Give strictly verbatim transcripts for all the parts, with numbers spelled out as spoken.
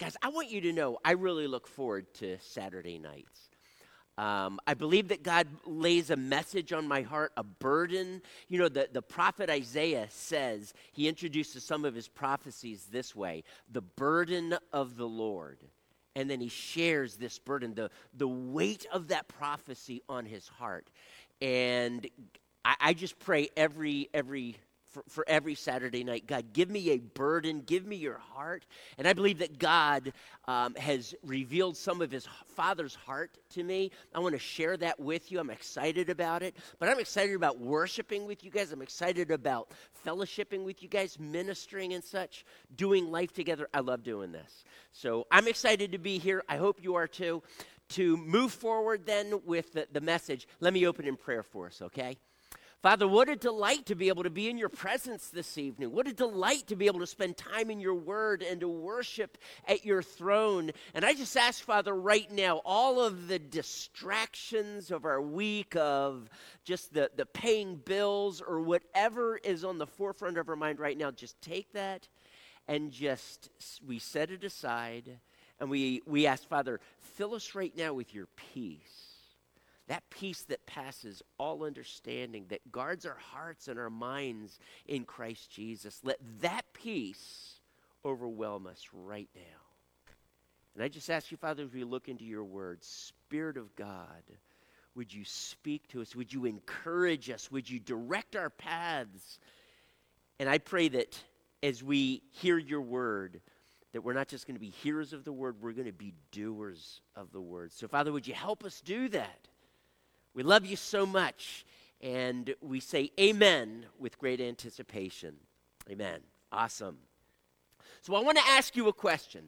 Guys, I want you to know I really look forward to Saturday nights. Um, I believe that God lays a message on my heart, a burden. You know, the, the prophet Isaiah says, he introduces some of his prophecies this way, the burden of the Lord. And then he shares this burden, the, the weight of that prophecy on his heart. And I, I just pray every every for, for every Saturday night, God, give me a burden, give me your heart. And I believe that God um, has revealed some of his Father's heart to me. I want to share that with you. I'm excited about it. But I'm excited about worshiping with you guys. I'm excited about fellowshipping with you guys, ministering and such, doing life together. I love doing this. So I'm excited to be here. I hope you are too. To move forward then with the, the message, let me open in prayer for us, okay? Father, what a delight to be able to be in your presence this evening. What a delight to be able to spend time in your word and to worship at your throne. And I just ask, Father, right now, all of the distractions of our week, of just the, the paying bills or whatever is on the forefront of our mind right now, just take that and just, we set it aside. And we, we ask, Father, fill us right now with your peace. That peace that passes all understanding, that guards our hearts and our minds in Christ Jesus. Let that peace overwhelm us right now. And I just ask you, Father, as we look into your word, Spirit of God, would you speak to us? Would you encourage us? Would you direct our paths? And I pray that as we hear your word, that we're not just going to be hearers of the word, we're going to be doers of the word. So, Father, would you help us do that? We love you so much, and we say amen with great anticipation. Amen. Awesome. So I want to ask you a question.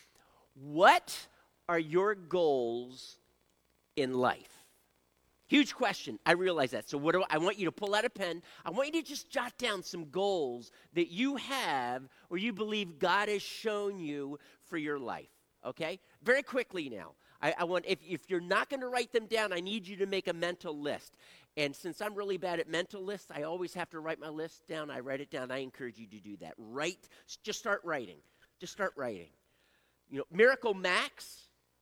What are your goals in life? Huge question. I realize that. So what do I, I want you to pull out a pen. I want you to just jot down some goals that you have or you believe God has shown you for your life. Okay? Very quickly now. I, I want, if, if you're not going to write them down, I need you to make a mental list. And since I'm really bad at mental lists, I always have to write my list down. I write it down. I encourage you to do that. Write, just start writing. Just start writing. You know, Miracle Max,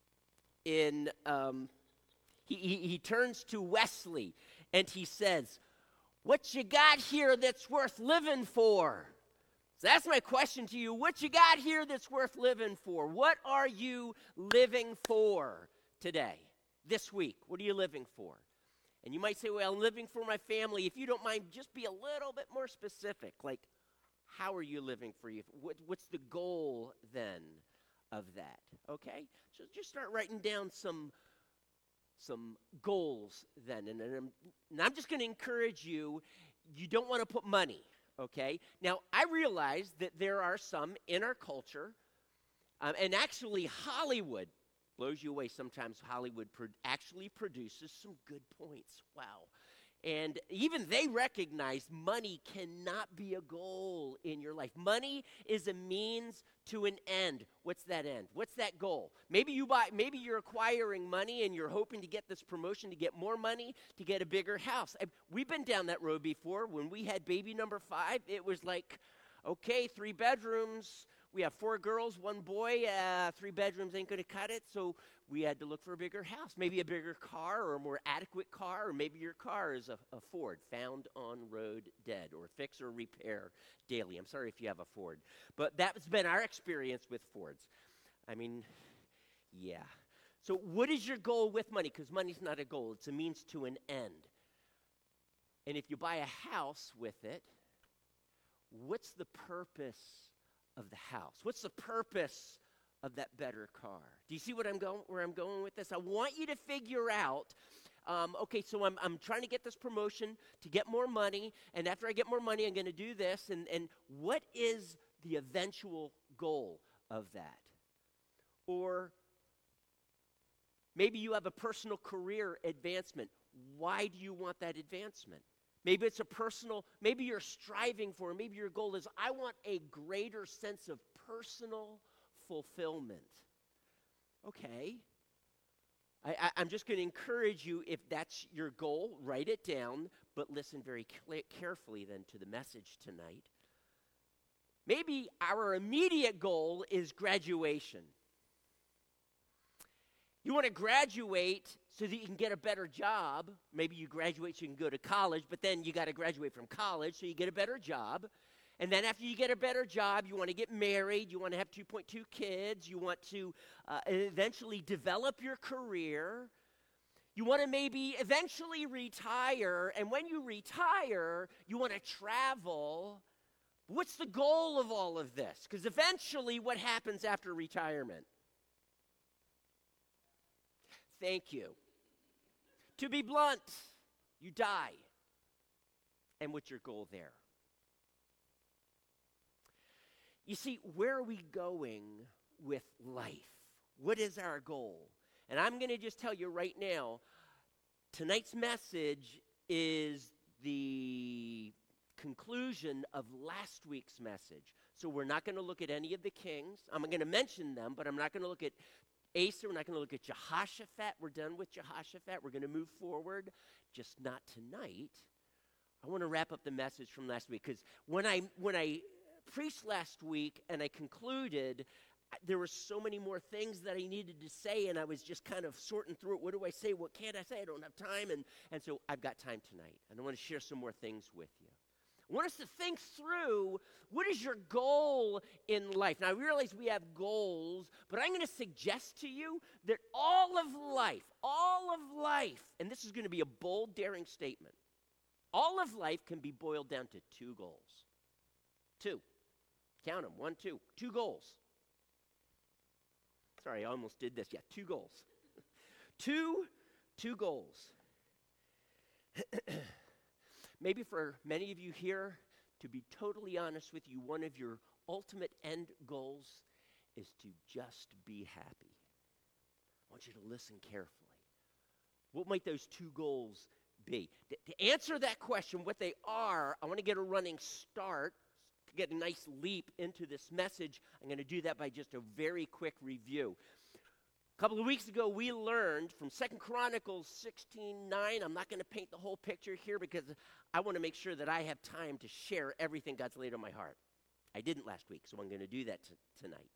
in, um, he, he, he turns to Wesley and he says, what you got here that's worth living for? So that's my question to you. What you got here that's worth living for? What are you living for today, this week? What are you living for? And you might say, well, I'm living for my family. If you don't mind, just be a little bit more specific. Like, how are you living for you? What, what's the goal then of that? Okay? So just start writing down some, some goals then. And, and, I'm, and I'm just going to encourage you, you don't want to put money. Okay, now I realize that there are some in our culture, um, and actually Hollywood blows you away sometimes. Hollywood pro- actually produces some good points. Wow. And even they recognize money cannot be a goal in your life. Money is a means to an end. What's that end? What's that goal? Maybe you buy, maybe you're acquiring money and you're hoping to get this promotion to get more money, to get a bigger house. I, we've been down that road before. When we had baby number five, it was like, okay, three bedrooms. We have four girls, one boy. Uh, three bedrooms ain't going to cut it, so we had to look for a bigger house, maybe a bigger car or a more adequate car, or maybe your car is a, a Ford found on road dead, or fix or repair daily. I'm sorry if you have a Ford. But that's been our experience with Fords. I mean, yeah. So what is your goal with money? Because money's not a goal. It's a means to an end. And if you buy a house with it, what's the purpose of the house? What's the purpose of that better car? Do you see what I'm going, where I'm going with this? I want you to figure out, um, okay, so I'm, I'm trying to get this promotion to get more money, and after I get more money, I'm going to do this, and, and what is the eventual goal of that? Or maybe you have a personal career advancement. Why do you want that advancement? Maybe it's a personal, maybe you're striving for, maybe your goal is, I want a greater sense of personal fulfillment. Okay. I, I, I'm just going to encourage you, if that's your goal, write it down, but listen very cl- carefully then to the message tonight. Maybe our immediate goal is graduation. You want to graduate so that you can get a better job. Maybe you graduate so you can go to college, but then you got to graduate from college so you get a better job. And then after you get a better job, you want to get married, you want to have two point two kids, you want to uh, eventually develop your career. You want to maybe eventually retire, and when you retire, you want to travel. What's the goal of all of this? Because eventually, what happens after retirement? Thank you. To be blunt, you die. And what's your goal there? You see, where are we going with life? What is our goal? And I'm going to just tell you right now, tonight's message is the conclusion of last week's message. So we're not going to look at any of the kings. I'm going to mention them, but I'm not going to look at Asa. We're not going to look at Jehoshaphat. We're done with Jehoshaphat. We're going to move forward, just not tonight. I want to wrap up the message from last week, because when I when I preached last week and I concluded, there were so many more things that I needed to say, and I was just kind of sorting through it. What do I say? What can't I say? I don't have time. And, and so I've got time tonight, and I want to share some more things with you. I want us to think through, what is your goal in life? Now, I realize we have goals, but I'm going to suggest to you that all of life, all of life, and this is going to be a bold, daring statement, all of life can be boiled down to two goals. Two. Count them. One, two. Two goals. Sorry, I almost did this. Yeah, two goals. two, two goals. Maybe for many of you here, to be totally honest with you, one of your ultimate end goals is to just be happy. I want you to listen carefully. What might those two goals be? To, to answer that question, what they are, I want to get a running start, to get a nice leap into this message. I'm going to do that by just a very quick review. A couple of weeks ago, we learned from Second Chronicles sixteen nine. I'm not going to paint the whole picture here because I want to make sure that I have time to share everything God's laid on my heart. I didn't last week, so I'm going to do that t- tonight.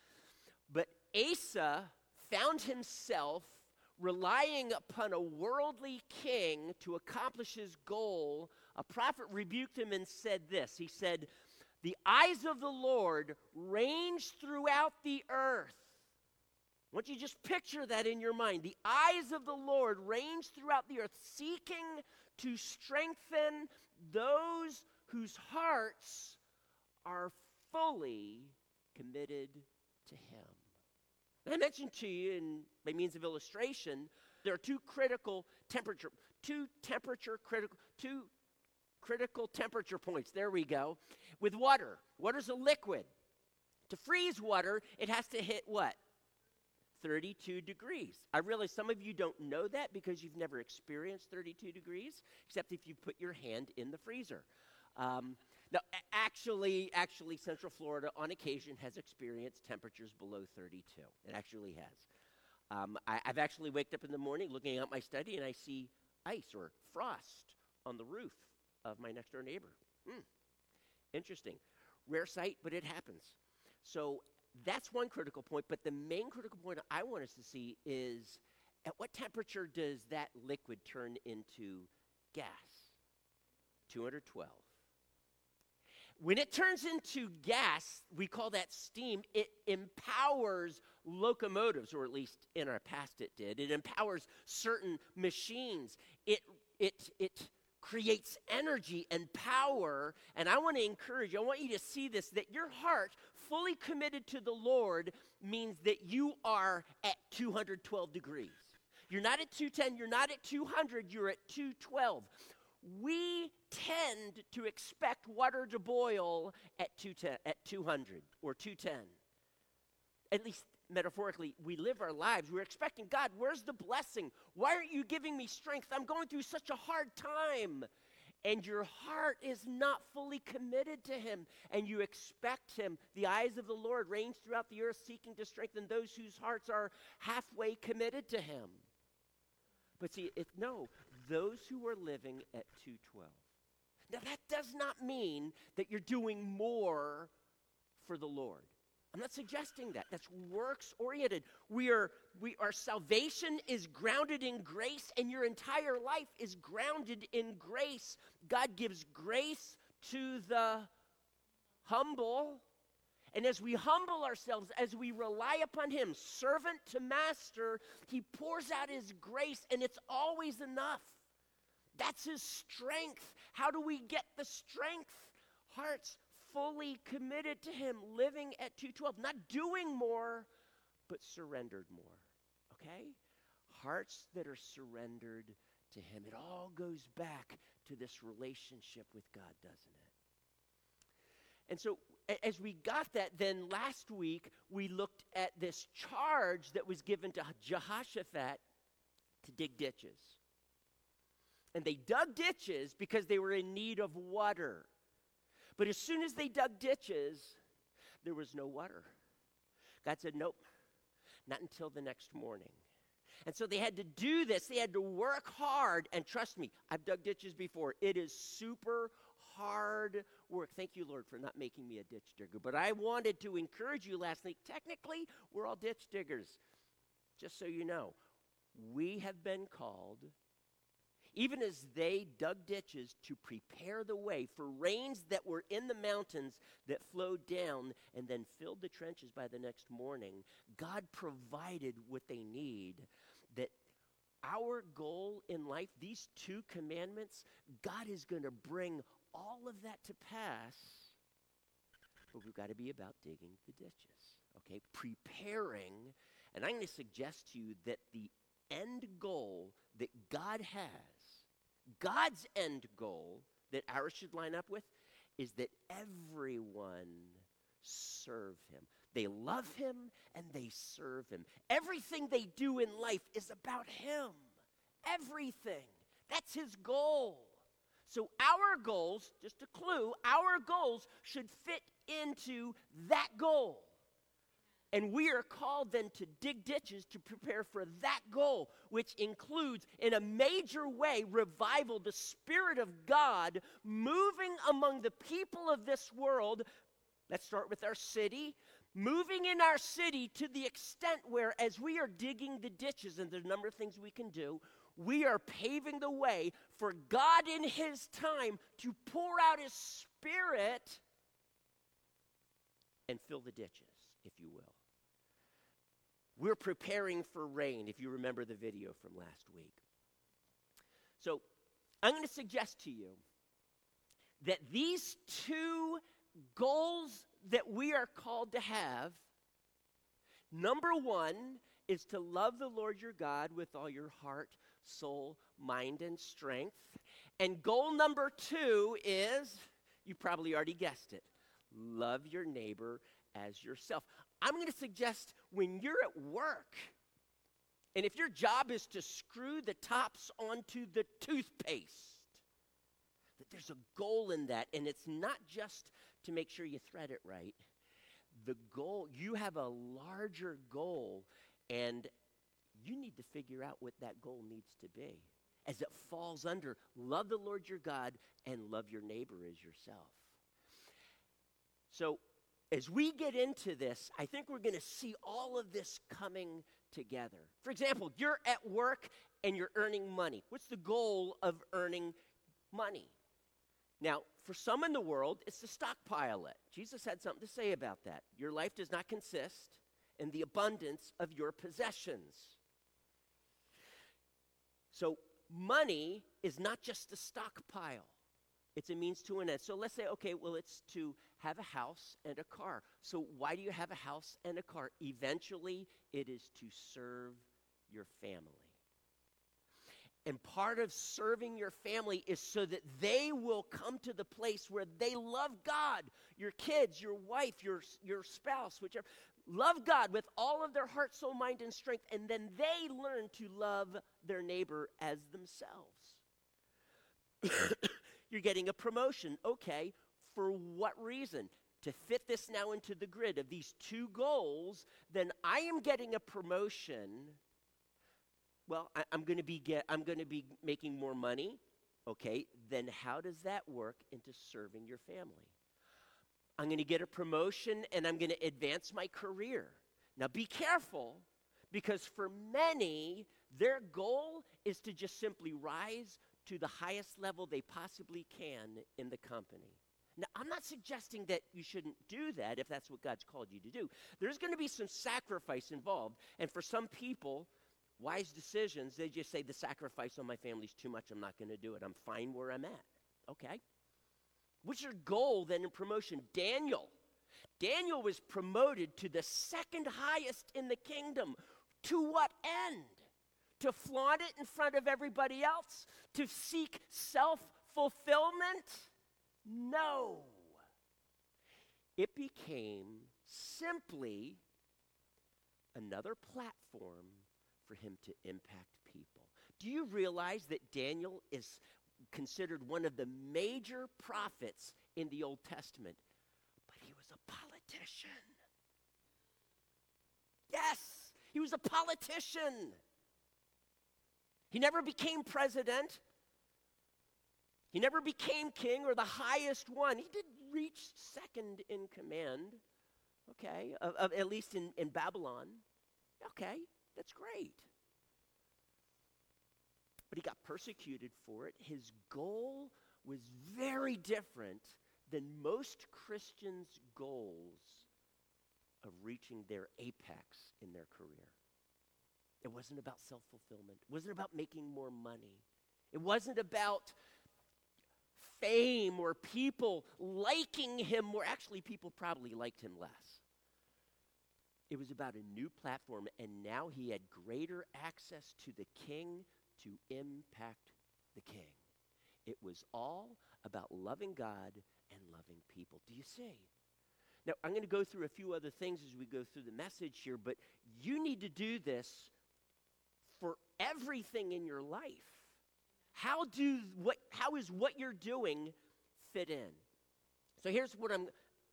But Asa found himself relying upon a worldly king to accomplish his goal. A prophet rebuked him and said this. He said, "The eyes of the Lord range throughout the earth." I want you to just picture that in your mind. The eyes of the Lord range throughout the earth, seeking to strengthen those whose hearts are fully committed to him. And I mentioned to you, in, by means of illustration, there are two critical temperature, two temperature critical, two critical temperature points. There we go. With water, water's a liquid. To freeze water, it has to hit what? thirty-two degrees. I realize some of you don't know that because you've never experienced thirty-two degrees, except if you put your hand in the freezer. Um, now, a- actually, actually, Central Florida on occasion has experienced temperatures below thirty-two. It actually has. Um, I, I've actually waked up in the morning looking out my study and I see ice or frost on the roof of my next door neighbor. Hmm. Interesting. Rare sight, but it happens. So that's one critical point, but the main critical point I want us to see is, at what temperature does that liquid turn into gas? two hundred twelve. When it turns into gas, we call that steam. It empowers locomotives, or at least in our past it did. It empowers certain machines. It, it, it creates energy and power. And I want to encourage you, I want you to see this, that your heart fully committed to the Lord means that you are at two hundred twelve degrees. You're not at two ten, you're not at two hundred, you're at two twelve. We tend to expect water to boil at two ten, at two hundred or two ten. At least metaphorically, we live our lives. We're expecting, God, where's the blessing? Why aren't you giving me strength? I'm going through such a hard time. And your heart is not fully committed to him, and you expect him. The eyes of the Lord range throughout the earth, seeking to strengthen those whose hearts are halfway committed to him. But see, it, no, those who are living at two twelve. Now, that does not mean that you're doing more for the Lord. I'm not suggesting that. That's works-oriented. We are, we, our salvation is grounded in grace, and your entire life is grounded in grace. God gives grace to the humble. And as we humble ourselves, as we rely upon him, servant to master, he pours out his grace, and it's always enough. That's his strength. How do we get the strength? Hearts fully committed to him, living at two twelve, not doing more, but surrendered more, okay? Hearts that are surrendered to him. It all goes back to this relationship with God, doesn't it? And so as we got that, then last week we looked at this charge that was given to Jehoshaphat to dig ditches. And they dug ditches because they were in need of water. But as soon as they dug ditches, there was no water. God said, nope, not until the next morning. And so they had to do this. They had to work hard. And trust me, I've dug ditches before. It is super hard work. Thank you, Lord, for not making me a ditch digger. But I wanted to encourage you last night. Technically, we're all ditch diggers. Just so you know, we have been called, even as they dug ditches, to prepare the way for rains that were in the mountains that flowed down and then filled the trenches by the next morning. God provided what they need. That our goal in life, these two commandments, God is going to bring all of that to pass. But we've got to be about digging the ditches, okay? Preparing. And I'm going to suggest to you that the end goal that God has, God's end goal that ours should line up with, is that everyone serve him. They love him and they serve him. Everything they do in life is about him. Everything. That's his goal. So our goals, just a clue, our goals should fit into that goal. And we are called then to dig ditches to prepare for that goal, which includes, in a major way, revival, the Spirit of God moving among the people of this world. Let's start with our city. Moving in our city to the extent where, as we are digging the ditches, and there's a number of things we can do, we are paving the way for God in his time to pour out his Spirit and fill the ditches, if you will. We're preparing for rain, if you remember the video from last week. So I'm going to suggest to you that these two goals that we are called to have, number one is to love the Lord your God with all your heart, soul, mind, and strength. And goal number two is, you probably already guessed it, love your neighbor as yourself. I'm going to suggest when you're at work, and if your job is to screw the tops onto the toothpaste, that there's a goal in that, and it's not just to make sure you thread it right. The goal, you have a larger goal, and you need to figure out what that goal needs to be, as it falls under love the Lord your God and love your neighbor as yourself. So as we get into this, I think we're going to see all of this coming together. For example, you're at work and you're earning money. What's the goal of earning money? Now, for some in the world, it's to stockpile it. Jesus had something to say about that. Your life does not consist in the abundance of your possessions. So money is not just a stockpile. It's a means to an end. So let's say, okay, well, it's to have a house and a car. So why do you have a house and a car? Eventually, it is to serve your family. And part of serving your family is so that they will come to the place where they love God. Your kids, your wife, your, your spouse, whichever. Love God with all of their heart, soul, mind, and strength. And then they learn to love their neighbor as themselves. You're getting a promotion. Okay, for what reason? To fit this now into the grid of these two goals, then I am getting a promotion. Well, I, I'm going to be get, I'm going to be making more money. Okay, then how does that work into serving your family? I'm going to get a promotion and I'm going to advance my career. Now be careful, because for many, their goal is to just simply rise to the highest level they possibly can in the company. Now, I'm not suggesting that you shouldn't do that if that's what God's called you to do. There's going to be some sacrifice involved. And for some people, wise decisions, they just say the sacrifice on my family is too much. I'm not going to do it. I'm fine where I'm at. Okay. What's your goal then in promotion? Daniel. Daniel was promoted to the second highest in the kingdom. To what end? To flaunt it in front of everybody else? To seek self-fulfillment? No. It became simply another platform for him to impact people. Do you realize that Daniel is considered one of the major prophets in the Old Testament? But he was a politician. Yes, he was a politician. He never became president. He never became king or the highest one. He did reach second in command, okay, of, of, at least in, in Babylon. Okay, that's great. But he got persecuted for it. His goal was very different than most Christians' goals of reaching their apex in their career. It wasn't about self-fulfillment. It wasn't about making more money. It wasn't about fame or people liking him more. Actually, people probably liked him less. It was about a new platform, and now he had greater access to the king to impact the king. It was all about loving God and loving people. Do you see? Now, I'm going to go through a few other things as we go through the message here, but you need to do this for everything in your life. How do what how is what you're doing fit in? So here's what I'm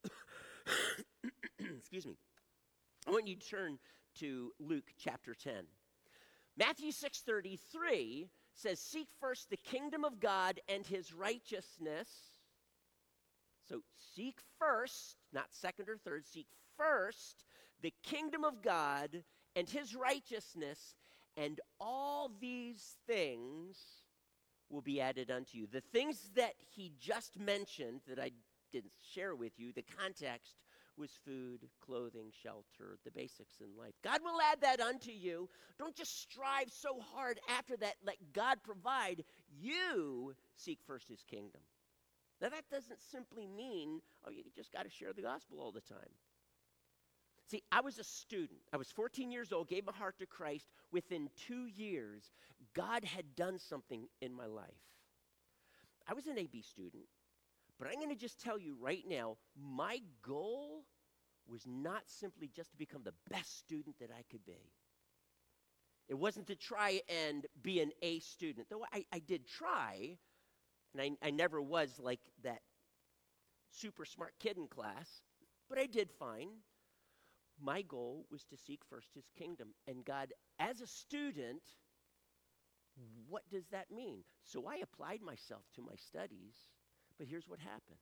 excuse me. I want you to turn to Luke chapter ten. Matthew six thirty-three says, "Seek first the kingdom of God and his righteousness." So seek first, not second or third, seek first the kingdom of God and his righteousness, and all these things will be added unto you. The things that he just mentioned that I didn't share with you, the context was food, clothing, shelter, the basics in life. God will add that unto you. Don't just strive so hard after that. Let God provide. You seek first his kingdom. Now that doesn't simply mean, oh, you just got to share the gospel all the time. See, I was a student. I was fourteen years old, gave my heart to Christ. Within two years, God had done something in my life. I was an A B student, but I'm going to just tell you right now, my goal was not simply just to become the best student that I could be. It wasn't to try and be an A student, though I, I did try, and I, I never was like that super smart kid in class, but I did fine. My goal was to seek first his kingdom. And God, as a student, what does that mean? So I applied myself to my studies, but here's what happened.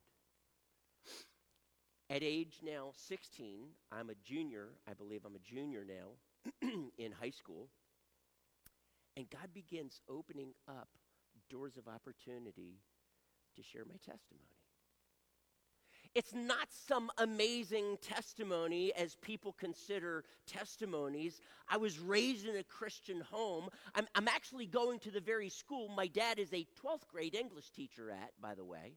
At age now sixteen, I'm a junior, I believe I'm a junior now, in high school, and God begins opening up doors of opportunity to share my testimony. It's not some amazing testimony as people consider testimonies. I was raised in a Christian home. I'm, I'm actually going to the very school my dad is a twelfth grade English teacher at, by the way.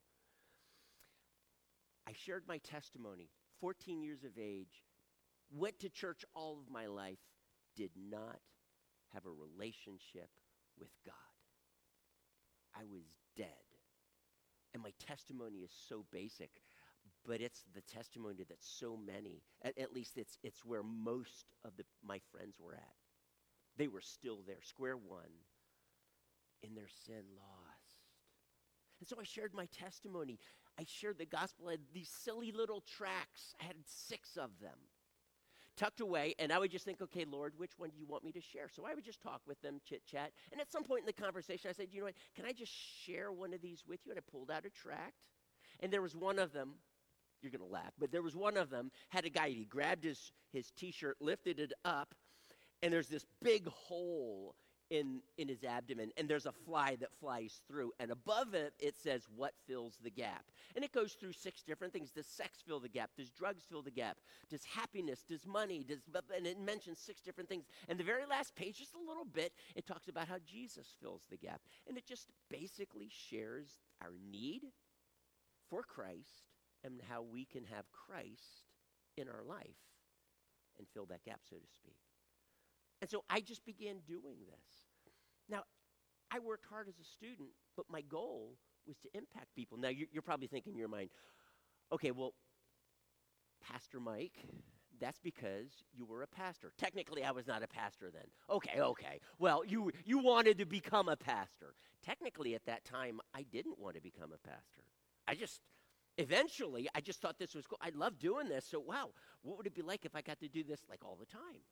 I shared my testimony, fourteen years of age, went to church all of my life, did not have a relationship with God. I was dead. And my testimony is so basic. But it's the testimony that so many, at, at least it's it's where most of the, my friends were at. They were still there, square one, in their sin lost. And so I shared my testimony. I shared the gospel. I had these silly little tracts. I had six of them tucked away. And I would just think, okay, Lord, which one do you want me to share? So I would just talk with them, chit-chat. And at some point in the conversation, I said, you know what, can I just share one of these with you? And I pulled out a tract. And there was one of them. You're going to laugh. But there was one of them, had a guy, he grabbed his, his T-shirt, lifted it up, and there's this big hole in, in his abdomen, and there's a fly that flies through. And above it, it says, what fills the gap? And it goes through six different things. Does sex fill the gap? Does drugs fill the gap? Does happiness? Does money? Does, and it mentions six different things. And the very last page, just a little bit, it talks about how Jesus fills the gap. And it just basically shares our need for Christ and how we can have Christ in our life and fill that gap, so to speak. And so I just began doing this. Now, I worked hard as a student, but my goal was to impact people. Now, you're, you're probably thinking in your mind, okay, well, Pastor Mike, that's because you were a pastor. Technically, I was not a pastor then. Okay, okay. Well, you, you wanted to become a pastor. Technically, at that time, I didn't want to become a pastor. I just, eventually, I just thought this was cool. I love doing this, so wow, what would it be like if I got to do this like all the time?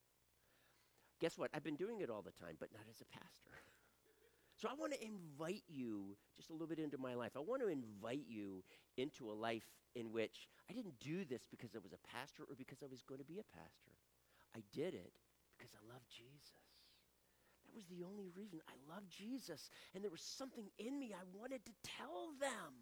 Guess what? I've been doing it all the time, but not as a pastor. So I want to invite you just a little bit into my life. I want to invite you into a life in which I didn't do this because I was a pastor or because I was going to be a pastor. I did it because I love Jesus. That was the only reason. I love Jesus, and there was something in me I wanted to tell them.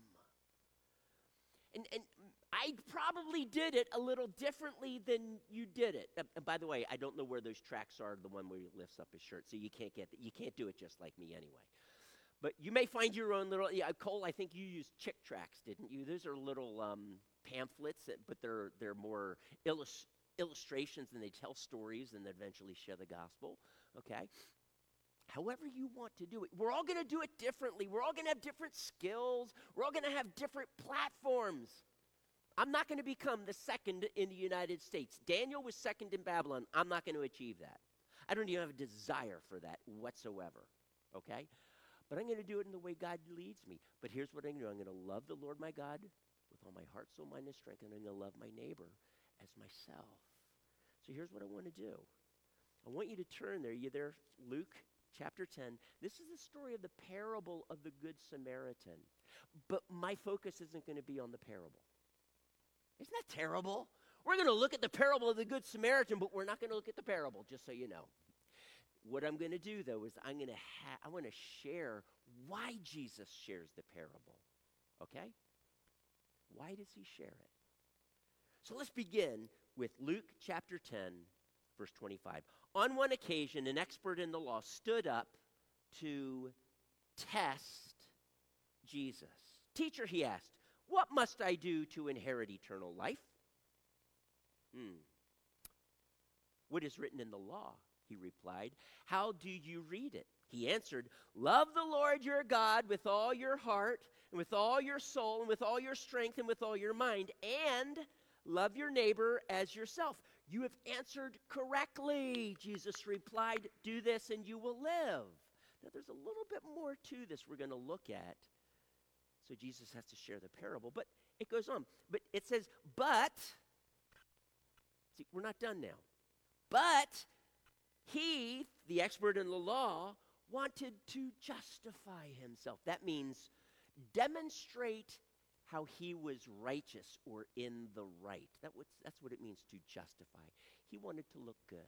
And, and I probably did it a little differently than you did it. Uh, and by the way, I don't know where those tracks are, the one where he lifts up his shirt, so you can't get that. You can't do it just like me anyway. But you may find your own little, yeah, Cole, I think you used Chick Tracks, didn't you? Those are little um, pamphlets, that, but they're, they're more illus- illustrations, and they tell stories and eventually share the gospel, okay? However you want to do it. We're all going to do it differently. We're all going to have different skills. We're all going to have different platforms. I'm not going to become the second in the United States. Daniel was second in Babylon. I'm not going to achieve that. I don't even have a desire for that whatsoever, okay? But I'm going to do it in the way God leads me. But here's what I'm going to do. I'm going to love the Lord my God with all my heart, soul, mind, and strength, and I'm going to love my neighbor as myself. So here's what I want to do. I want you to turn there. You there, Luke? Chapter ten, this is the story of the parable of the Good Samaritan. But my focus isn't going to be on the parable. Isn't that terrible? We're going to look at the parable of the Good Samaritan, but we're not going to look at the parable, just so you know. What I'm going to do, though, is I'm going to ha- I want to share why Jesus shares the parable. Okay? Why does he share it? So let's begin with Luke chapter ten, verse twenty-five. On one occasion, an expert in the law stood up to test Jesus. Teacher, he asked, what must I do to inherit eternal life? Hmm. What is written in the law? He replied. How do you read it? He answered, love the Lord your God with all your heart, and with all your soul, and with all your strength, and with all your mind, and love your neighbor as yourself. You have answered correctly, Jesus replied. Do this and you will live. Now there's a little bit more to this we're going to look at. So Jesus has to share the parable, but it goes on. But it says, but, see, we're not done now. But he, the expert in the law, wanted to justify himself. That means demonstrate how he was righteous or in the right. That was, that's what it means to justify. He wanted to look good.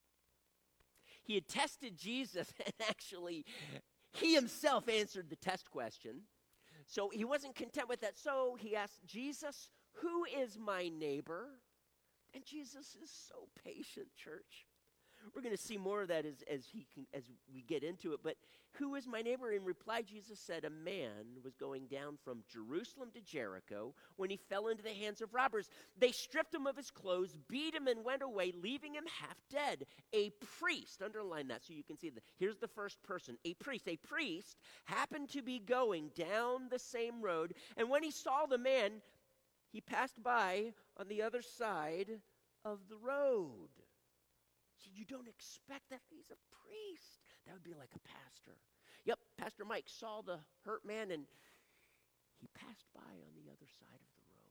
He had tested Jesus, and actually, he himself answered the test question. So he wasn't content with that. So he asked Jesus, who is my neighbor? And Jesus is so patient, church. We're going to see more of that as, as, he can, as we get into it. But who is my neighbor? In reply, Jesus said, a man was going down from Jerusalem to Jericho when he fell into the hands of robbers. They stripped him of his clothes, beat him, and went away, leaving him half dead. A priest, underline that so you can see that. Here's the first person. A priest. A priest happened to be going down the same road, and when he saw the man, he passed by on the other side of the road. So you don't expect that he's a priest. That would be like a pastor. Yep, Pastor Mike saw the hurt man, and he passed by on the other side of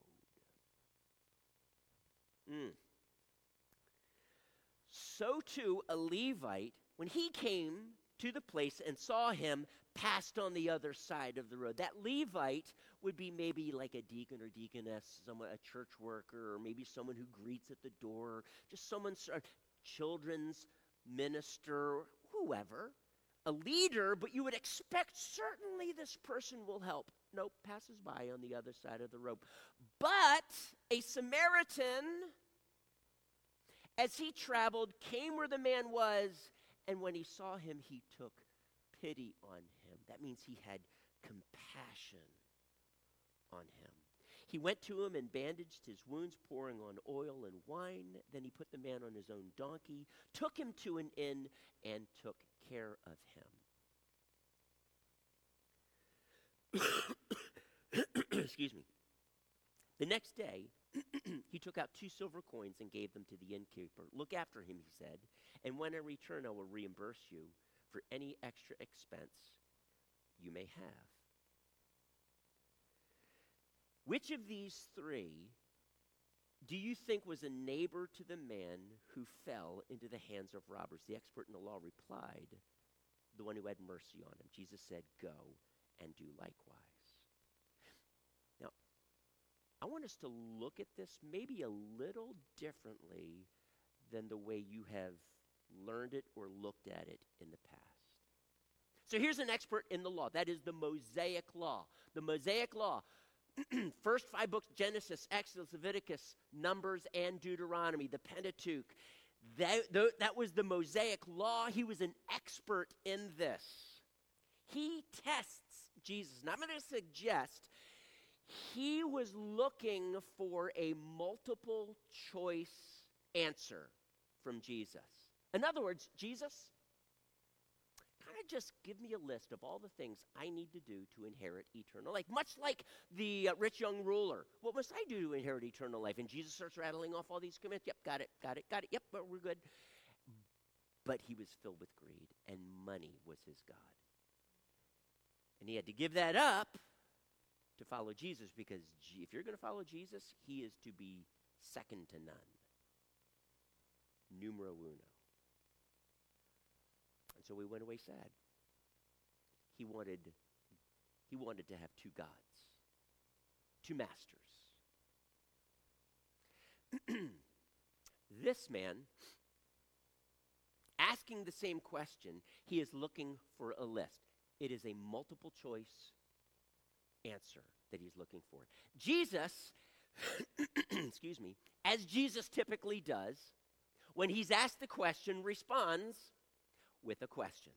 the road. Mm. So too, a Levite, when he came to the place and saw him, passed on the other side of the road. That Levite would be maybe like a deacon or deaconess, someone, a church worker, or maybe someone who greets at the door, just someone, a children's minister, whoever, a leader, but you would expect certainly this person will help. Nope, passes by on the other side of the road. But a Samaritan, as he traveled, came where the man was, and when he saw him, he took pity on him. That means he had compassion on him. He went to him and bandaged his wounds, pouring on oil and wine. Then he put the man on his own donkey, took him to an inn, and took care of him. Excuse me. The next day, he took out two silver coins and gave them to the innkeeper. Look after him, he said, and when I return, I will reimburse you for any extra expense you may have. Which of these three do you think was a neighbor to the man who fell into the hands of robbers? The expert in the law replied, the one who had mercy on him. Jesus said, go and do likewise. Now, I want us to look at this maybe a little differently than the way you have learned it or looked at it in the past. So here's an expert in the law. That is the Mosaic Law. The Mosaic Law. First five books, Genesis, Exodus, Leviticus, Numbers, and Deuteronomy, the Pentateuch. That, that was the Mosaic Law. He was an expert in this. He tests Jesus. Now I'm going to suggest he was looking for a multiple choice answer from Jesus. In other words, Jesus, kind of just give me a list of all the things I need to do to inherit eternal life. Much like the uh, rich young ruler. What must I do to inherit eternal life? And Jesus starts rattling off all these commands. Yep, got it, got it, got it. Yep, but we're good. But he was filled with greed, and money was his God. And he had to give that up to follow Jesus, because if you're going to follow Jesus, he is to be second to none. Numero uno. And so he went away sad. He wanted, he wanted to have two gods, two masters. This man, asking the same question, he is looking for a list. It is a multiple choice answer that he's looking for. Jesus, excuse me, as Jesus typically does, when he's asked the question, responds with a question.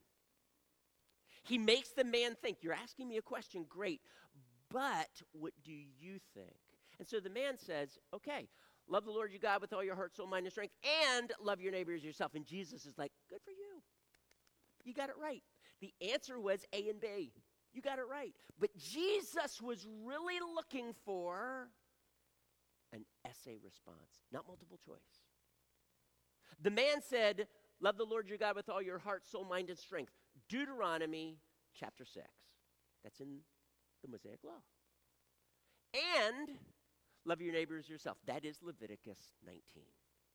He makes the man think, you're asking me a question, great, but what do you think? And so the man says, okay, love the Lord your God with all your heart, soul, mind, and strength, and love your neighbor as yourself. And Jesus is like, good for you. You got it right. The answer was A and B. You got it right. But Jesus was really looking for an essay response, not multiple choice. The man said, love the Lord your God with all your heart, soul, mind, and strength. Deuteronomy chapter six. That's in the Mosaic Law. And love your neighbor as yourself. That is Leviticus nineteen.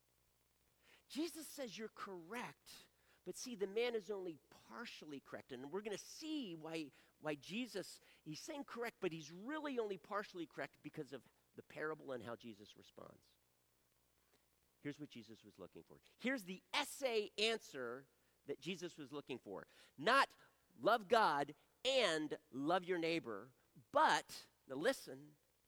Jesus says you're correct, but see, the man is only partially correct. And we're going to see why, why Jesus, he's saying correct, but he's really only partially correct because of the parable and how Jesus responds. Here's what Jesus was looking for. Here's the essay answer that Jesus was looking for. Not love God and love your neighbor, but, now listen,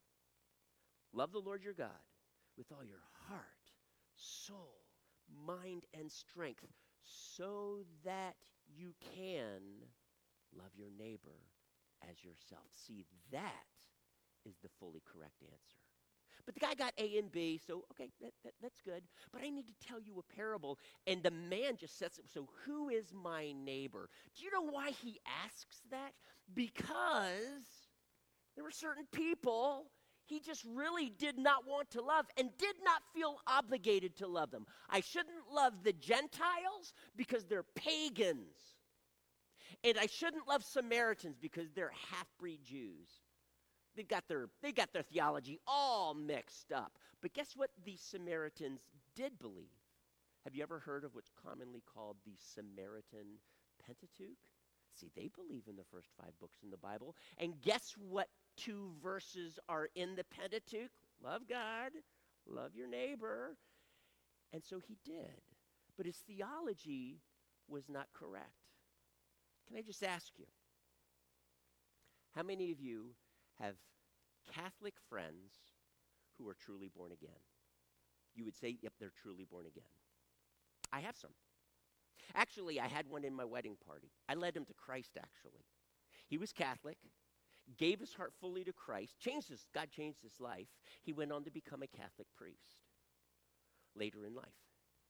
love the Lord your God with all your heart, soul, mind, and strength, so that you can love your neighbor as yourself. See, that is the fully correct answer. But the guy got A and B, so okay, that, that, that's good. But I need to tell you a parable. And the man just says, so who is my neighbor? Do you know why he asks that? Because there were certain people he just really did not want to love and did not feel obligated to love them. I shouldn't love the Gentiles because they're pagans. And I shouldn't love Samaritans because they're half-breed Jews. They've got their, they got their theology all mixed up. But guess what the Samaritans did believe? Have you ever heard of what's commonly called the Samaritan Pentateuch? See, they believe in the first five books in the Bible. And guess what two verses are in the Pentateuch? Love God, love your neighbor. And so he did. But his theology was not correct. Can I just ask you, how many of you have Catholic friends who are truly born again? You would say, yep, they're truly born again. I have some. Actually, I had one in my wedding party. I led him to Christ, actually. He was Catholic, gave his heart fully to Christ, changed his, God changed his life. He went on to become a Catholic priest later in life.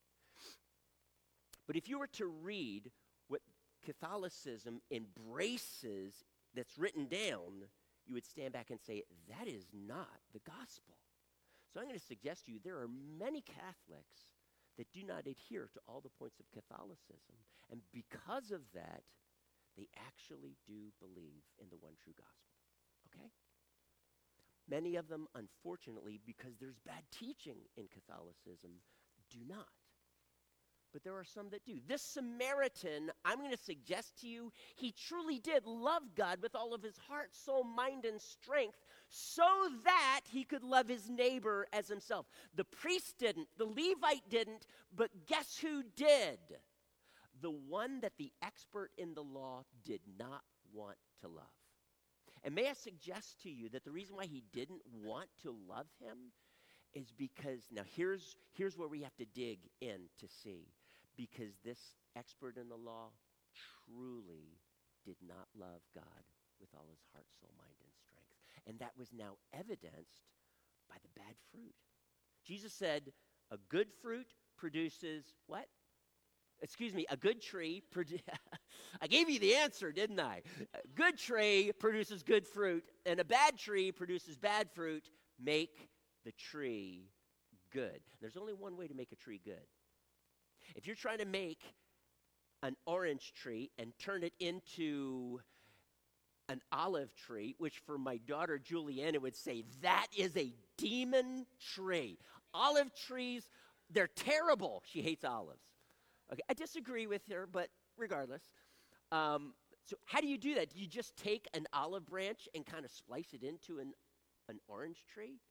But if you were to read what Catholicism embraces that's written down, you would stand back and say, that is not the gospel. So I'm going to suggest to you there are many Catholics that do not adhere to all the points of Catholicism. And because of that, they actually do believe in the one true gospel. Okay? Many of them, unfortunately, because there's bad teaching in Catholicism, do not. But there are some that do. This Samaritan, I'm going to suggest to you, he truly did love God with all of his heart, soul, mind, and strength so that he could love his neighbor as himself. The priest didn't, the Levite didn't, but guess who did? The one that the expert in the law did not want to love. And may I suggest to you that the reason why he didn't want to love him is because, now here's, here's where we have to dig in to see. Because this expert in the law truly did not love God with all his heart, soul, mind, and strength. And that was now evidenced by the bad fruit. Jesus said, a good fruit produces what? Excuse me, a good tree, produ- I gave you the answer, didn't I? A good tree produces good fruit, and a bad tree produces bad fruit. Make the tree good. There's only one way to make a tree good. If you're trying to make an orange tree and turn it into an olive tree, which for my daughter Juliana would say, that is a demon tree. Olive trees, they're terrible. She hates olives. Okay, I disagree with her, but regardless. Um, so how do you do that? Do you just take an olive branch and kind of splice it into an, an orange tree?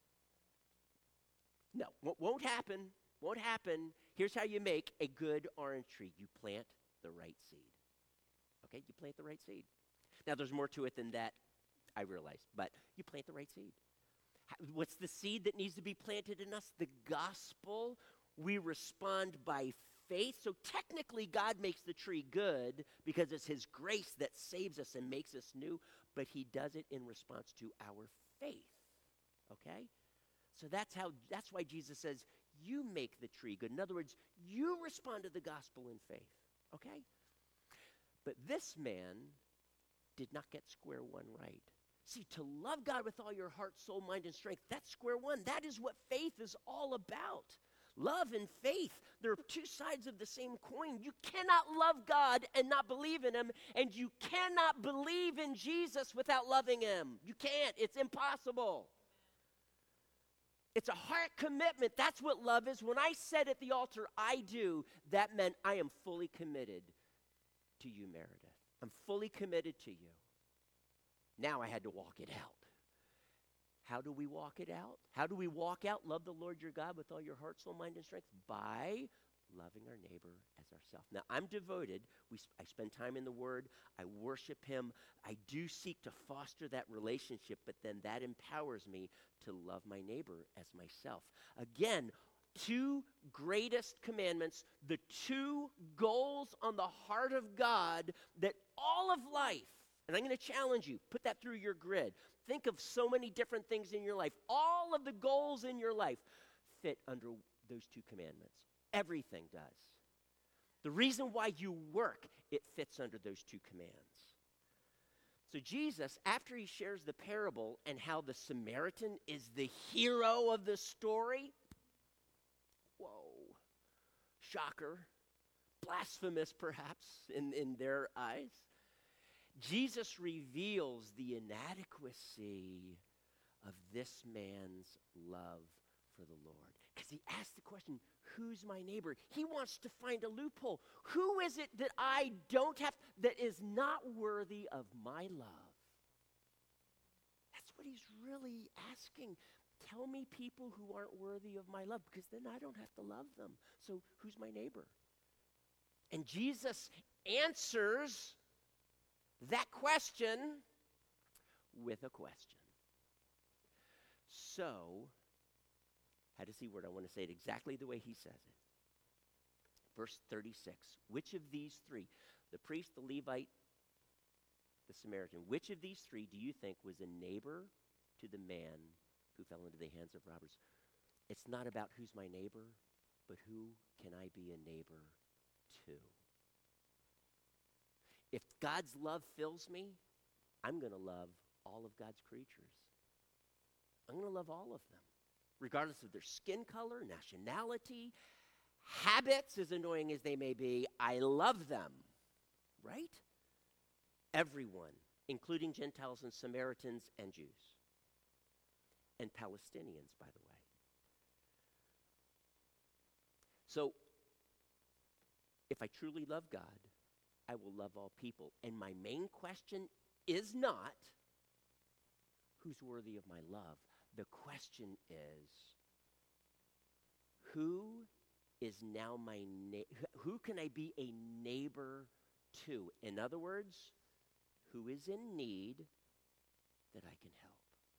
No, w- won't happen. Won't happen. Here's how you make a good orange tree. You plant the right seed. Okay, you plant the right seed. Now, there's more to it than that, I realize, but you plant the right seed. What's the seed that needs to be planted in us? The gospel. We respond by faith. So technically, God makes the tree good because it's his grace that saves us and makes us new, but he does it in response to our faith. Okay? So that's how. That's why Jesus says, you make the tree good. In other words, you respond to the gospel in faith. Okay? But this man did not get square one right. See, to love God with all your heart, soul, mind, and strength, that's square one. That is what faith is all about. Love and faith, they're two sides of the same coin. You cannot love God and not believe in him, and you cannot believe in Jesus without loving him. You can't. It's impossible. It's a heart commitment. That's what love is. When I said at the altar, I do, that meant I am fully committed to you, Meredith. I'm fully committed to you. Now I had to walk it out. How do we walk it out? How do we walk out, love the Lord your God with all your heart, soul, mind, and strength? By loving our neighbor as ourselves. Now, I'm devoted. We, I spend time in the Word. I worship him. I do seek to foster that relationship, but then that empowers me to love my neighbor as myself. Again, two greatest commandments, the two goals on the heart of God that all of life, and I'm going to challenge you, put that through your grid. Think of so many different things in your life. All of the goals in your life fit under those two commandments. Everything does. The reason why you work, it fits under those two commands. So Jesus, after he shares the parable and how the Samaritan is the hero of the story, whoa, shocker, blasphemous perhaps in, in their eyes, Jesus reveals the inadequacy of this man's love for the Lord. Because he asked the question, who's my neighbor? He wants to find a loophole. Who is it that I don't have, that is not worthy of my love? That's what he's really asking. Tell me people who aren't worthy of my love, because then I don't have to love them. So who's my neighbor? And Jesus answers that question with a question. So, how does he word? I want to say it exactly the way he says it. Verse thirty-six. Which of these three, the priest, the Levite, the Samaritan, which of these three do you think was a neighbor to the man who fell into the hands of robbers? It's not about who's my neighbor, but who can I be a neighbor to? If God's love fills me, I'm going to love all of God's creatures. I'm going to love all of them, regardless of their skin color, nationality, habits, as annoying as they may be. I love them, right? Everyone, including Gentiles and Samaritans and Jews. And Palestinians, by the way. So, if I truly love God, I will love all people. And my main question is not, who's worthy of my love? The question is, who is now my na- who can I be a neighbor to? In other words, who is in need that I can help?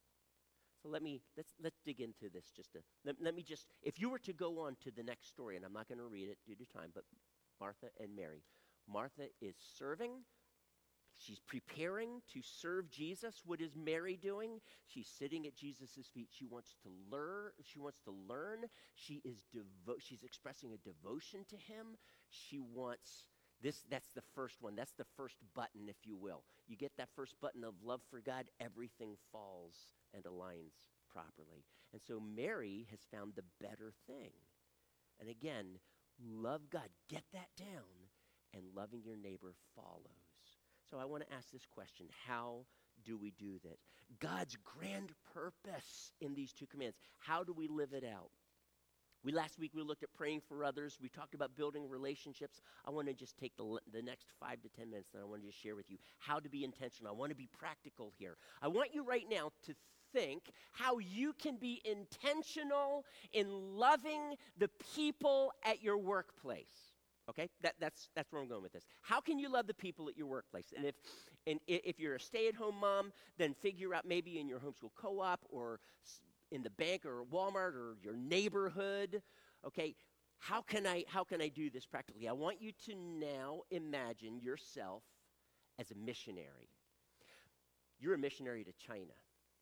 So let me, let's, let's dig into this just a, let, let me just, if you were to go on to the next story, and I'm not going to read it due to time, but Martha and Mary. Martha is serving. She's preparing to serve Jesus. What is Mary doing? She's sitting at Jesus' feet. She wants to learn. She wants to learn. She is devo- She's expressing a devotion to him. She wants this. That's the first one. That's the first button, if you will. You get that first button of love for God, everything falls and aligns properly. And so Mary has found the better thing. And again, love God. Get that down. And loving your neighbor follows. So I want to ask this question. How do we do that? God's grand purpose in these two commands. How do we live it out? We last week we looked at praying for others. We talked about building relationships. I want to just take the, the next five to ten minutes that I want to just share with you how to be intentional. I want to be practical here. I want you right now to think how you can be intentional in loving the people at your workplace. Okay, that, that's that's where I'm going with this. How can you love the people at your workplace? And if and if you're a stay-at-home mom, then figure out maybe in your homeschool co-op or in the bank or Walmart or your neighborhood. Okay, how can I how can I do this practically? I want you to now imagine yourself as a missionary. You're a missionary to China,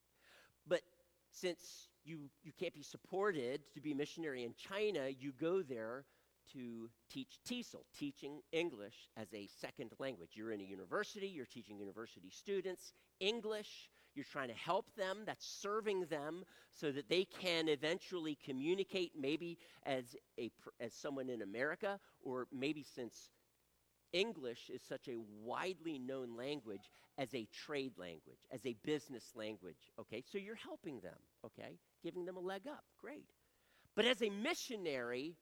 but since you you can't be supported to be a missionary in China, you go there to teach T E S L, teaching English as a second language. You're in a university, you're teaching university students English, you're trying to help them, that's serving them so that they can eventually communicate maybe as a as someone in America, or maybe since English is such a widely known language, as a trade language, as a business language, okay? So you're helping them, okay? Giving them a leg up, great. But as a missionary,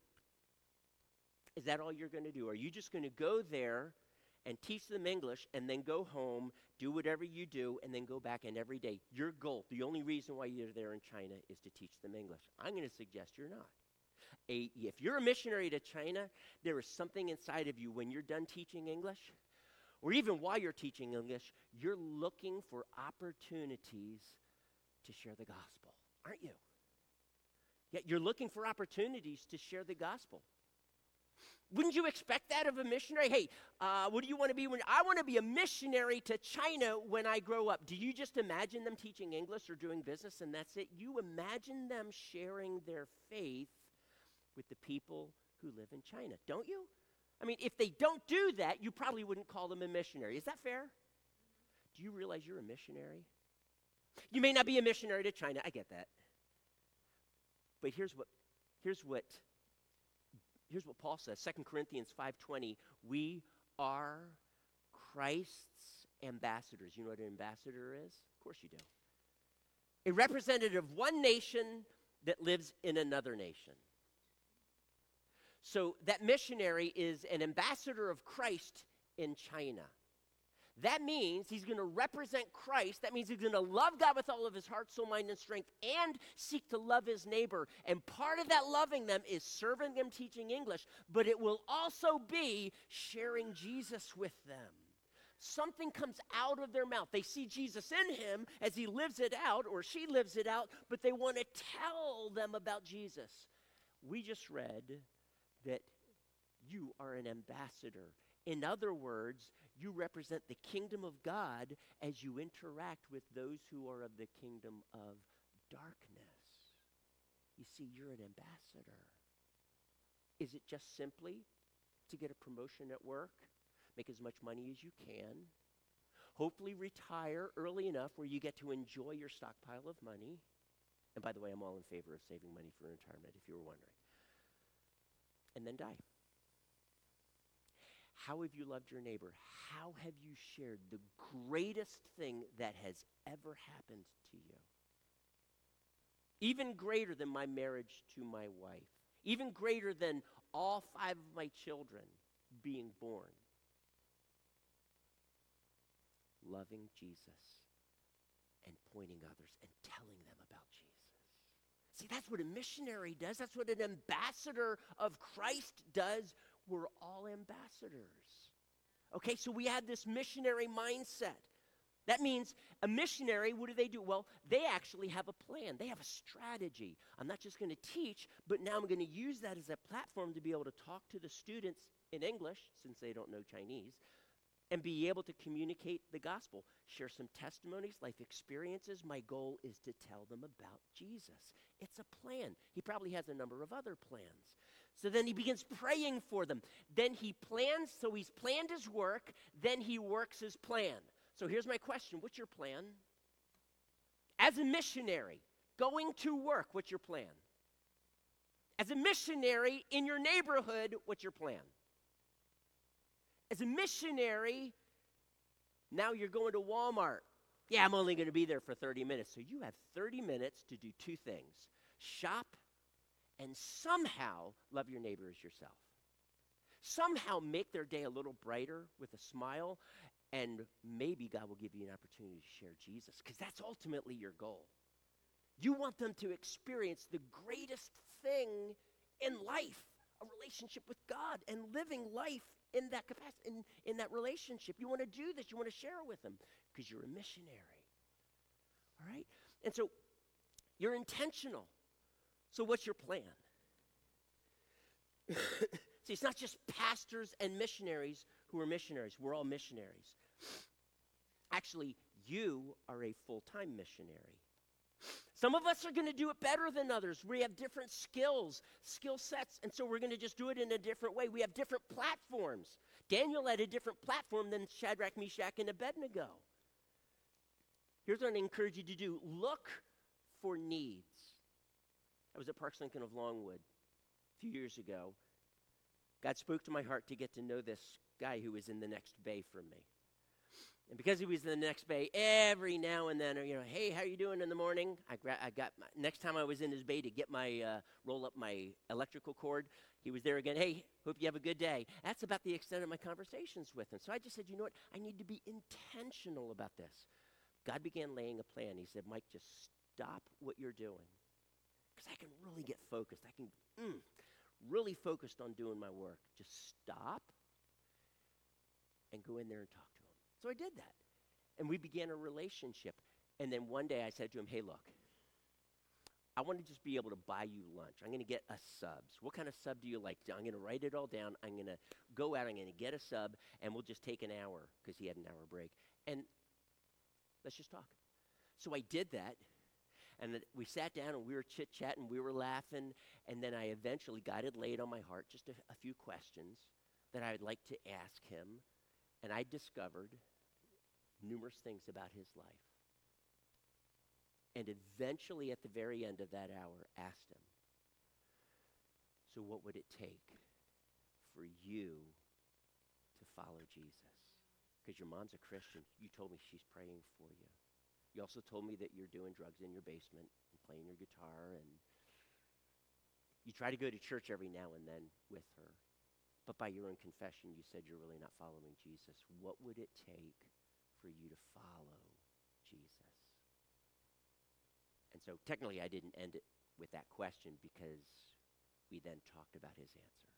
is that all you're going to do? Are you just going to go there and teach them English and then go home, do whatever you do, and then go back and every day? Your goal, the only reason why you're there in China is to teach them English. I'm going to suggest you're not. A, if you're a missionary to China, there is something inside of you when you're done teaching English, or even while you're teaching English, you're looking for opportunities to share the gospel, aren't you? Yeah, you're looking for opportunities to share the gospel. Wouldn't you expect that of a missionary? Hey, uh, what do you want to be? When I want to be a missionary to China when I grow up. Do you just imagine them teaching English or doing business and that's it? You imagine them sharing their faith with the people who live in China, don't you? I mean, if they don't do that, you probably wouldn't call them a missionary. Is that fair? Do you realize you're a missionary? You may not be a missionary to China. I get that. But here's what, here's what, Here's what Paul says, Second Corinthians five twenty, we are Christ's ambassadors. You know what an ambassador is? Of course you do. A representative of one nation that lives in another nation. So that missionary is an ambassador of Christ in China. That means he's going to represent Christ. That means he's going to love God with all of his heart, soul, mind, and strength, and seek to love his neighbor. And part of that loving them is serving them, teaching English, but it will also be sharing Jesus with them. Something comes out of their mouth. They see Jesus in him as he lives it out, or she lives it out, but they want to tell them about Jesus. We just read that you are an ambassador. In other words, you represent the kingdom of God as you interact with those who are of the kingdom of darkness. You see, you're an ambassador. Is it just simply to get a promotion at work, make as much money as you can, hopefully retire early enough where you get to enjoy your stockpile of money? And by the way, I'm all in favor of saving money for retirement, if you were wondering. And then die. How have you loved your neighbor? How have you shared the greatest thing that has ever happened to you? Even greater than my marriage to my wife. Even greater than all five of my children being born. Loving Jesus and pointing others and telling them about Jesus. See, that's what a missionary does. That's what an ambassador of Christ does. We're all ambassadors. Okay, so we have this missionary mindset. That means a missionary, what do they do? Well, they actually have a plan. They have a strategy. I'm not just going to teach, but now I'm going to use that as a platform to be able to talk to the students in English, since they don't know Chinese, and be able to communicate the gospel, share some testimonies, life experiences. My goal is to tell them about Jesus. It's a plan. He probably has a number of other plans. So then he begins praying for them. Then he plans, so he's planned his work, then he works his plan. So here's my question, what's your plan? As a missionary, going to work, what's your plan? As a missionary in your neighborhood, what's your plan? As a missionary, now you're going to Walmart. Yeah, I'm only going to be there for thirty minutes. So you have thirty minutes to do two things. Shop and somehow love your neighbor as yourself. Somehow make their day a little brighter with a smile, and maybe God will give you an opportunity to share Jesus, because that's ultimately your goal. You want them to experience the greatest thing in life, a relationship with God, and living life in that capacity, in, in that relationship. You want to do this. You want to share with them because you're a missionary. All right? And so you're intentional. So what's your plan? See, it's not just pastors and missionaries who are missionaries. We're all missionaries. Actually, you are a full-time missionary. Some of us are going to do it better than others. We have different skills, skill sets, and so we're going to just do it in a different way. We have different platforms. Daniel had a different platform than Shadrach, Meshach, and Abednego. Here's what I encourage you to do. Look for needs. I was at Parks Lincoln of Longwood a few years ago. God spoke to my heart to get to know this guy who was in the next bay from me. And because he was in the next bay, every now and then, you know, hey, how you doing in the morning? I, gra- I got my, next time I was in his bay to get my, uh, roll up my electrical cord, he was there again. Hey, hope you have a good day. That's about the extent of my conversations with him. So I just said, you know what? I need to be intentional about this. God began laying a plan. He said, Mike, just stop what you're doing. Because I can really get focused. I can mm, really focused on doing my work. Just stop and go in there and talk to him. So I did that. And we began a relationship. And then one day I said to him, hey, look, I want to just be able to buy you lunch. I'm going to get a subs. What kind of sub do you like? I'm going to write it all down. I'm going to go out. I'm going to get a sub, and we'll just take an hour, because he had an hour break. And let's just talk. So I did that. And we sat down and we were chit-chatting, we were laughing, and then I eventually got it laid on my heart, just a, a few questions that I would like to ask him. And I discovered numerous things about his life. And eventually, at the very end of that hour, asked him, so what would it take for you to follow Jesus? Because your mom's a Christian. You told me she's praying for you. You also told me that you're doing drugs in your basement and playing your guitar, and You try to go to church every now and then with her, but by your own confession, you said you're really not following Jesus. What would it take for you to follow Jesus? And so technically, I didn't end it with that question because we then talked about his answer.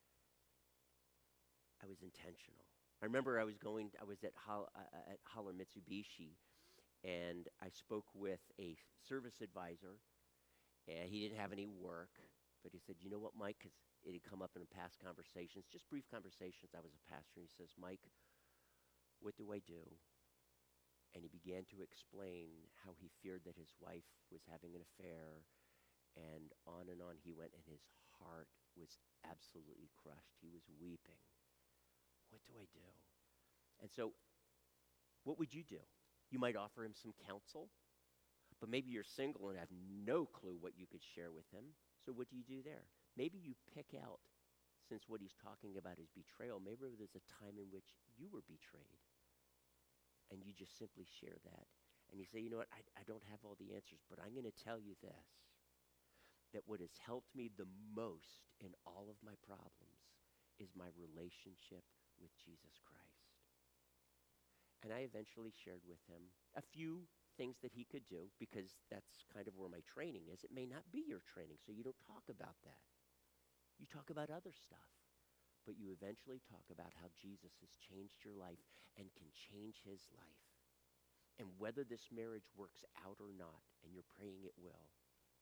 I was intentional. I remember I was going, I was at, Hol- uh, at Holler Mitsubishi, and I spoke with a service advisor, and he didn't have any work, but he said, you know what, Mike, because it had come up in past conversations, just brief conversations. I was a pastor, and he says, Mike, what do I do? And he began to explain how he feared that his wife was having an affair, and on and on he went, and his heart was absolutely crushed. He was weeping. What do I do? And so, what would you do? You might offer him some counsel, but maybe you're single and have no clue what you could share with him. So what do you do there? Maybe you pick out, since what he's talking about is betrayal, maybe there's a time in which you were betrayed, and you just simply share that. And you say, you know what, I, I don't have all the answers, but I'm going to tell you this, that what has helped me the most in all of my problems is my relationship with Jesus Christ. And I eventually shared with him a few things that he could do, because that's kind of where my training is. It may not be your training, so you don't talk about that. You talk about other stuff, but you eventually talk about how Jesus has changed your life and can change his life. And whether this marriage works out or not, and you're praying it will,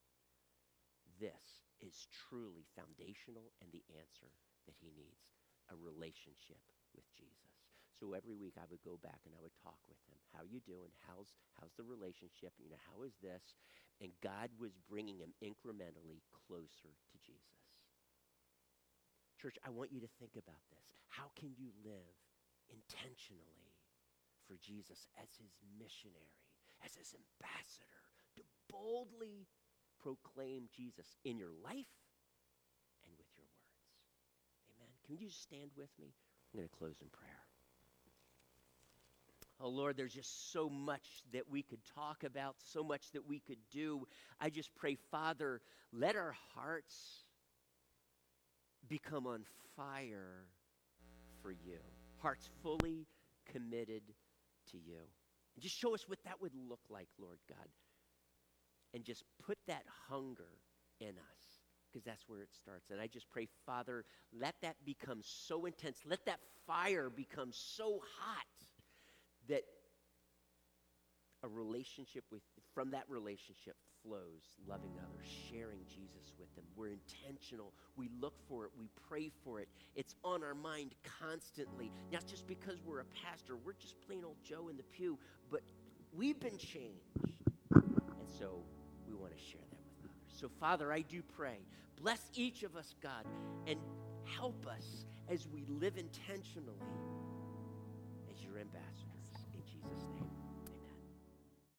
this is truly foundational and the answer that he needs, a relationship with Jesus. So every week I would go back and I would talk with him. How are you doing? How's, how's the relationship? You know, how is this? And God was bringing him incrementally closer to Jesus. Church, I want you to think about this. How can you live intentionally for Jesus as his missionary, as his ambassador, to boldly proclaim Jesus in your life and with your words? Amen. Can you just stand with me? I'm going to close in prayer. Oh, Lord, there's just so much that we could talk about, so much that we could do. I just pray, Father, let our hearts become on fire for you. Hearts fully committed to you. And just show us what that would look like, Lord God. And just put that hunger in us, because that's where it starts. And I just pray, Father, let that become so intense. Let that fire become so hot that a relationship with, from that relationship flows loving others, sharing Jesus with them. We're intentional. We look for it. We pray for it. It's on our mind constantly. Not just because we're a pastor. We're just plain old Joe in the pew. But we've been changed. And so we want to share that with others. So, Father, I do pray. Bless each of us, God, and help us as we live intentionally as your ambassadors. In Jesus' name.